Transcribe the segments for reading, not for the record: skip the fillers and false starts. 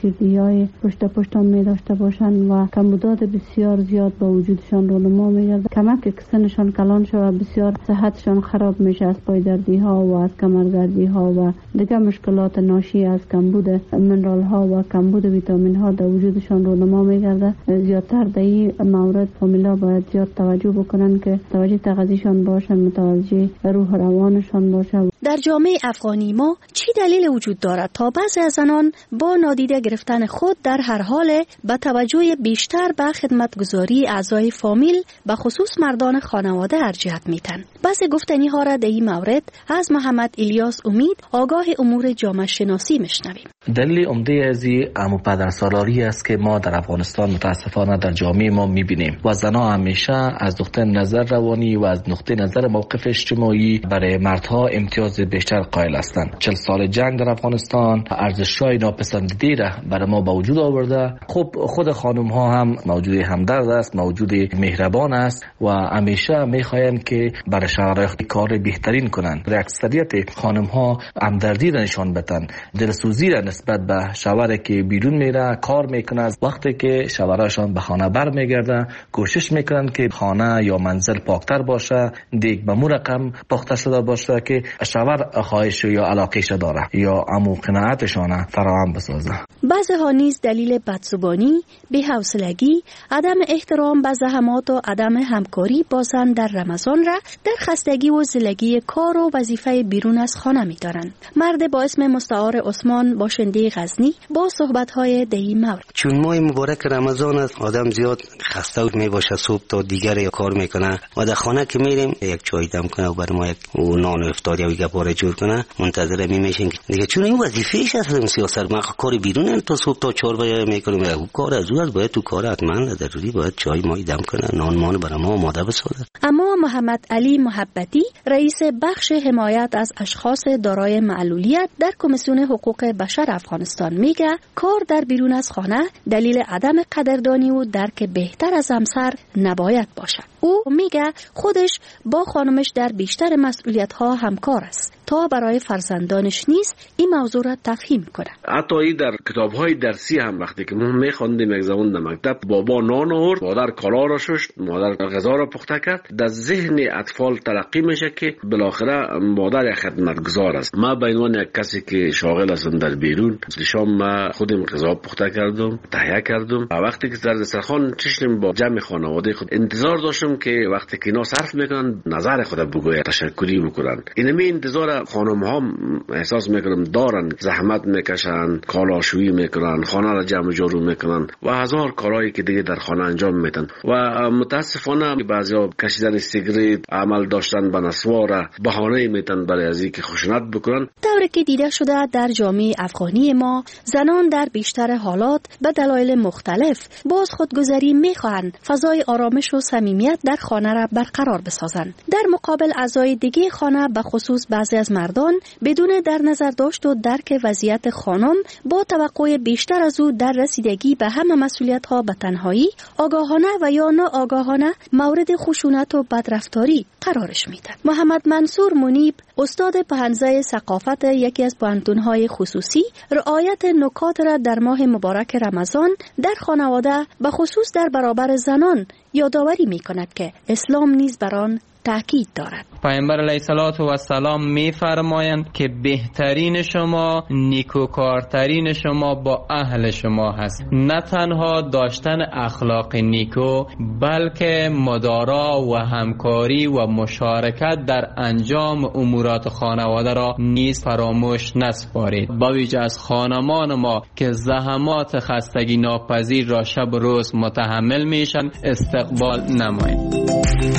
کشیدگی‌های پشت می داشته باشند و کمبودات بسیار زیاد با وجودشان رونما می‌گردد. کمک که سنشان کلان شود، بسیار صحتشان خراب میشه از پایدردی‌ها و از کمرزردی‌ها و دیگر مشکلات ناشی از کمبود منرال‌ها و کمبود ویتامین‌ها در وجودشان رونما می‌گردد. زیادتر در این مورد فامیلا باید زیاد توجه بکنن که توجه تغذیه‌شان باشه، متوجه روح روانشان باشه. در جامعه افغانی ما چی دلیل وجود دارد تا بعضی از زنان با نادیده گرفتن خود در هر حال به توجه بیشتر به خدمتگزاری اعضای فامیل به خصوص مردان خانواده ارجحیت میتن؟ بعضی گفتنی ها را در این مورد از محمد الیاس امید آگاه امور جامعه شناسی میشنویم. دلیل عمده از این عمو پدرسالاری است که ما در افغانستان متاسفانه در جامعه ما میبینیم و زنها همیشه از نقطه نظر روانی و از نقطه نظر موقف اجتماعی برای مردها امتیاز بیشتر قائل هستند. 40 سال جنگ در افغانستان ارزش‌های ناپسندیده را برای ما به وجود آورده. خب خود خانم ها هم موجود همدرد است، موجود مهربان است و همیشه میخواهند که برای شوهرای کار بهترین کنند. اکثریت خانم ها همدردی را نشان بدن، دلسوزی را نسبت به شوهری که بیرون میره کار میکنه. وقتی که شوهراشان به خانه برمیگرده کوشش میکنن که خانه یا منزل پاکتر باشه، دیگ به مو رقم پخته شده باشه که شوهر خواهش یا علاقهش داره یا عمو قناعتشان فراهم بسازه. بعضی ها نیز دلیل بدزبانی، بی‌حوصلگی، عدم احترام به زحمات و عدم همکاری با زن در رمضان را در خستگی و زلگی کار و وظیفه بیرون از خانه می‌دارند. مرد با اسم مستعار عثمان باشنده غزنی با صحبت‌های دهی مورد: چون ماه مبارک رمضان است، آدم زیاد خسته می باشه، صبح تا دیگر کار میکنه و در خانه که میریم یک چای دم کنه و برای ما یک نان و افطار یا گپاره جور کنه، منتظر میشیم دیگه. چون این وظیفه‌اش است سیاست، ما کار بیرون تا صبح تا 4 بجه میکنیم. او کار از او باید تو کار حتما ضروری باید چای مای دم کنه، نان مان برای ما آماده بسازه. اما محمد علی محبتی رئیس بخش حمایت از اشخاص دارای معلولیت در کمیسیون حقوق بشر افغانستان میگه کار در بیرون از خانه دلیل عدم قدردانی و درک بهتر از همسر نباید باشد. او میگه خودش با خانمش در بیشتر مسئولیت‌ها همکار است تا برای فرزندانش نیست این موضوع را تفهیم کنه. حتی در کتاب‌های درسی هم وقتی که ما می‌خواندیم یک زمان در مکتب، بابا نان آورد، مادر کالا را شست، مادر غذا را پخته کرد، در ذهن اطفال تلقی میشه که بالاخره مادر خدمتگزار است. ما به عنوان یک کسی که شاغل هستم در بیرون، شام ما خودم غذا پخته کردم، تهیه کردم. وقتی که در دسترخوان چشم با جمع خانواده خود انتظار داشتم که وقتی که اینا صرف میکنن نظر خود بگوید، تشکری بکنن. اینمی انتظار خانم ها احساس میکنم دارن، زحمت میکشن، کالاشویی میکنن، خانه را جمع جارو میکنن و هزار کارهایی که دیگه در خانه انجام میدن و متاسفانه بعضیا کشیدن سیگریت، عمل داشتن به نسوار بهانه میتن برای از اینکه خشونت بکنن. طوری که دیده شده در جامعه افغانی ما زنان در بیشتر حالات به دلایل مختلف باز خودگذری میخواهند فضای آرامش و صمیمیت در خانه را برقرار بسازند. در مقابل اعضای دیگه خانه به خصوص بعضی از مردان بدون در نظر داشت و درک وضعیت خانم با توقع بیشتر از او در رسیدگی به همه مسئولیت‌ها به تنهایی آگاهانه و یا ناآگاهانه مورد خشونت و بدرفتاری قرارش میدن. محمد منصور منیب استاد پهنزه ثقافت یکی از پوهنتون‌های خصوصی رعایت نکات را در ماه مبارک رمضان در خانواده به خصوص در برابر زنان یادآوری می‌کند که اسلام نیز بر آن تأکید دارد. پیامبر علیه السلام می‌فرمایند که بهترین شما نیکوکارترین شما با اهل شما هست. نه تنها داشتن اخلاق نیکو بلکه مدارا و همکاری و مشارکت در انجام امورات خانواده را نیز فراموش نسپارید. با ویژه از خانمان ما که زحمات خستگی ناپذیر را شب و روز متحمل میشن استقبال نمایید.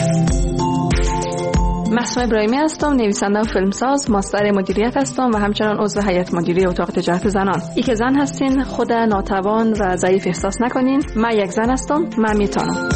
محسوم ابراهیمی هستم، نویسنده و فیلمساز، ماستر مدیریت هستم و همچنان عضو هیئت مدیره اتاق تجارت زنان. ای که زن هستین خود ناتوان و ضعیف احساس نکنین. من یک زن هستم، من میتونم.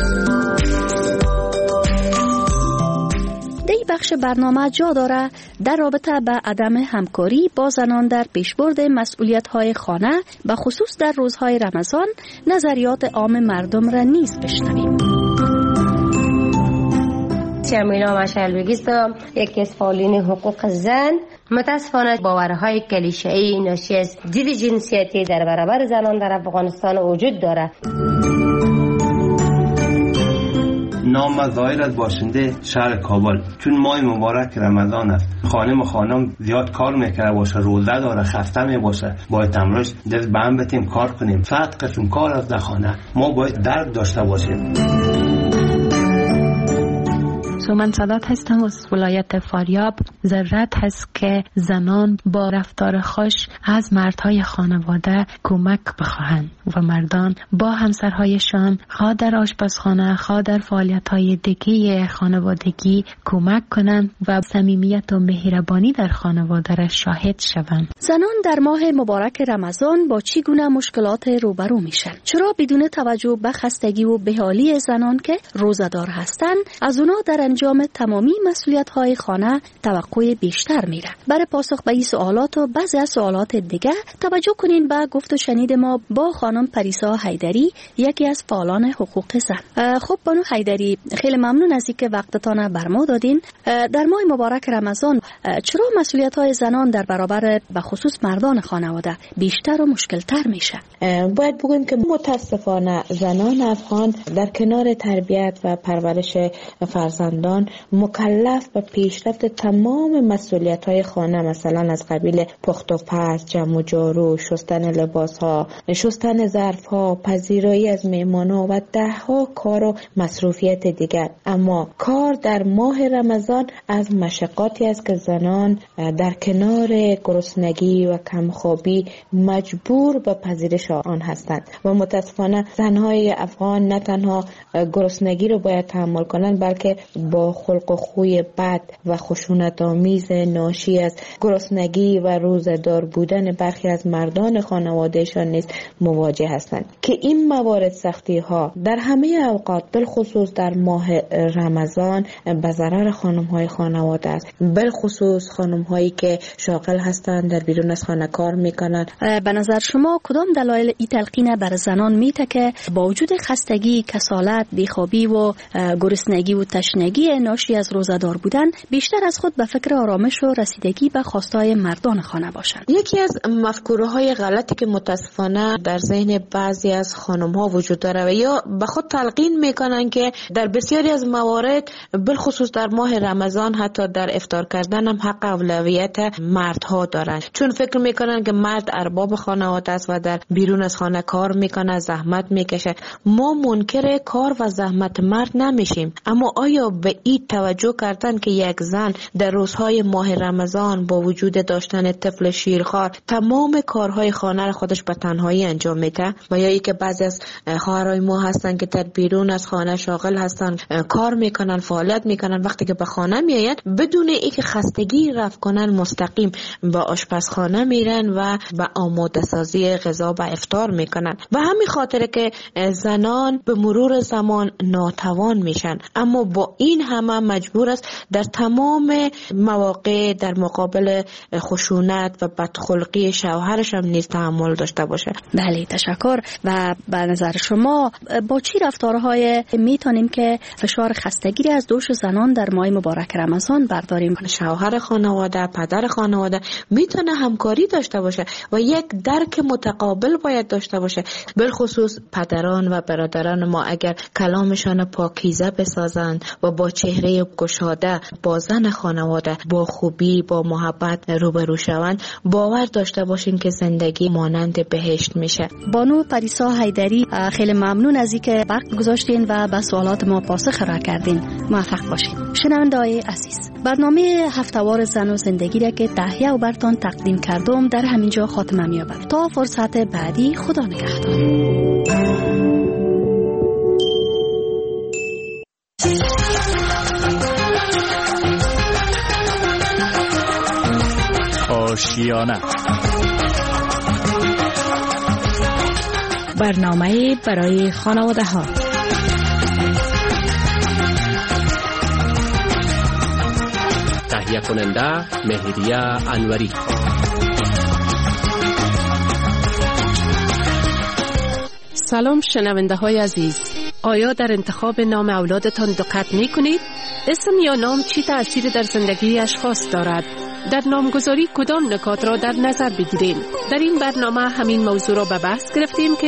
دی بخش برنامه جا داره در رابطه به عدم همکاری با زنان در پیشبرد مسئولیت‌های خانه به خصوص در روزهای رمضان نظریات عام مردم را نیز بشنویم. جمیلا مشعلبگی هستم، یکی از فعالین حقوق زن. متاسفانه باورهای کلیشه‌ای ناشی از دید جنسیتی در برابر زنان در افغانستان وجود دارد. نام ظاهر از باشنده شهر کابل، چون ماه مبارک رمضان است، خانم زیاد کار میکنه باشه، روزه داره، خسته می باشه، باید امروز دست به هم بتیم کار کنیم. 100 قسم کار از در خانه، ما باید درک داشته باشیم. من سادات هستم از ولایت فاریاب. ضرورت هست که زنان با رفتار خوش از مردهای خانواده کمک بخواهند و مردان با همسرهایشان خواه در آشپزخانه، خواه در فعالیت‌های دیگه خانوادگی کمک کنند و صمیمیت و مهربانی در خانواده را شاهد شوند. زنان در ماه مبارک رمضان با چی گونه مشکلات روبرو میشن؟ چرا بدون توجه به خستگی و بی‌حالی زنان که روزه‌دار هستند از اونا در انجام تمامی مسئولیت‌های خانه توقع بیشتر میره؟ برای پاسخ به این سوالات و بعضی از سوالات دیگه توجه کنین به گفت و شنید ما با خانم پریسا حیدری، یکی از فعالان حقوق زن. خب بانو حیدری، خیلی ممنون از اینکه وقتتان بر ما دادین. در ماه مبارک رمضان چرا مسئولیت‌های زنان در برابر به خصوص مردان خانواده بیشتر و مشکل‌تر میشه؟ باید بگویم که متاسفانه زنان افغان در کنار تربیت و پرورش فرزندان مکلف به پیشرفت تمام مسئولیت‌های خانه، مثلا از قبیل پخت و پز، جمع و جارو، شستن لباس‌ها، شستن ظرف‌ها، پذیرایی از مهمان‌ها و ده‌ها کار و مصروفیت دیگر. اما کار در ماه رمضان از مشقاتی است که زنان در کنار گرسنگی و کمخوابی مجبور به پذیرش آن هستند و متاسفانه زن‌های افغان نه تنها گرسنگی رو باید تحمل کنند، بلکه با خلق و خوی بد و خشونت‌آمیز ناشی از گرسنگی و روزه‌دار بودن برخی از مردان خانوادهشان نیز مواجه هستند که این موارد سختی‌ها در همه اوقات بالخصوص در ماه رمضان به ضرر خانم‌های خانواده است، بالخصوص خانم‌هایی که شاغل هستند، در بیرون از خانه کار می‌کنند. به نظر شما کدام دلایل این تلقین بر زنان میته که با وجود خستگی، کسالت، بیخوابی و گرسنگی و تشنگی ناشی از روزه‌دار بودن بیشتر از خود به فکر آرامش و رسیدگی به خواستهای مردان خانه باشند؟ یکی از مفکوره‌های غلطی که متاسفانه در ذهن بعضی از خانم‌ها وجود داره و یا به خود تلقین میکنن که در بسیاری از موارد بالخصوص در ماه رمضان حتی در افطار کردن هم حق اولویت مردها دارند، چون فکر میکنن که مرد ارباب خانواده است و در بیرون از خانه کار میکنه، زحمت میکشه. ما منکر کار و زحمت مرد نمیشیم، اما آیا به این توجه کردن که یک زن در روزهای ماه رمضان با وجود داشتن طفل شیرخوار تمام کارهای خانه را خودش به تنهایی انجام میده؟ و یا اینکه بعضی از خواهرای ما هستن که در بیرون از خانه شاغل هستن، کار میکنن، فعالیت میکنن، وقتی که به خانه میاین بدون اینکه خستگی رفع کنن مستقیم به آشپزخانه میرن و به آماده سازی غذا و افطار میکنن. و همین خاطره که زنان به مرور زمان ناتوان میشن، اما با این همه مجبور است در تمام مواقع در مقابل خشونت و بدخلقی شوهرش هم نیز تحمل داشته باشه. بله، تشکر. و به نظر شما با چی رفتارهای میتونیم که فشار خستگی از دوش زنان در ماه مبارک رمضان برداریم؟ شوهر خانواده، پدر خانواده میتونه همکاری داشته باشه و یک درک متقابل باید داشته باشه. بالخصوص پدران و برادران ما اگر کلامشان پاکیزه بسازند و با چهره گشاده با زن خانواده با خوبی، با محبت روبرو شوند، باور داشته باشین که زندگی مانند بهشت میشه. بانو پریسا حیدری، خیلی ممنون از اینکه وقت گذاشتین و به سوالات ما پاسخ را کردین. موفق باشین. شنونده‌های عزیز، برنامه هفته‌وار زن و زندگی را که تهیه و براتون تقدیم کردم در همینجا خاتمه می‌یابد. تا فرصت بعدی، خدا نگهدار. آشیانه، برنامه برای خانواده ها. تهیه کننده مهریه انوری. سلام شنونده های عزیز، آیا در انتخاب نام اولادتان دقت می کنید؟ اسم یا نام چی تأثیر در زندگی اشخاص دارد؟ در نامگذاری کدام نکات را در نظر بگیریم؟ در این برنامه همین موضوع را به بحث گرفتیم که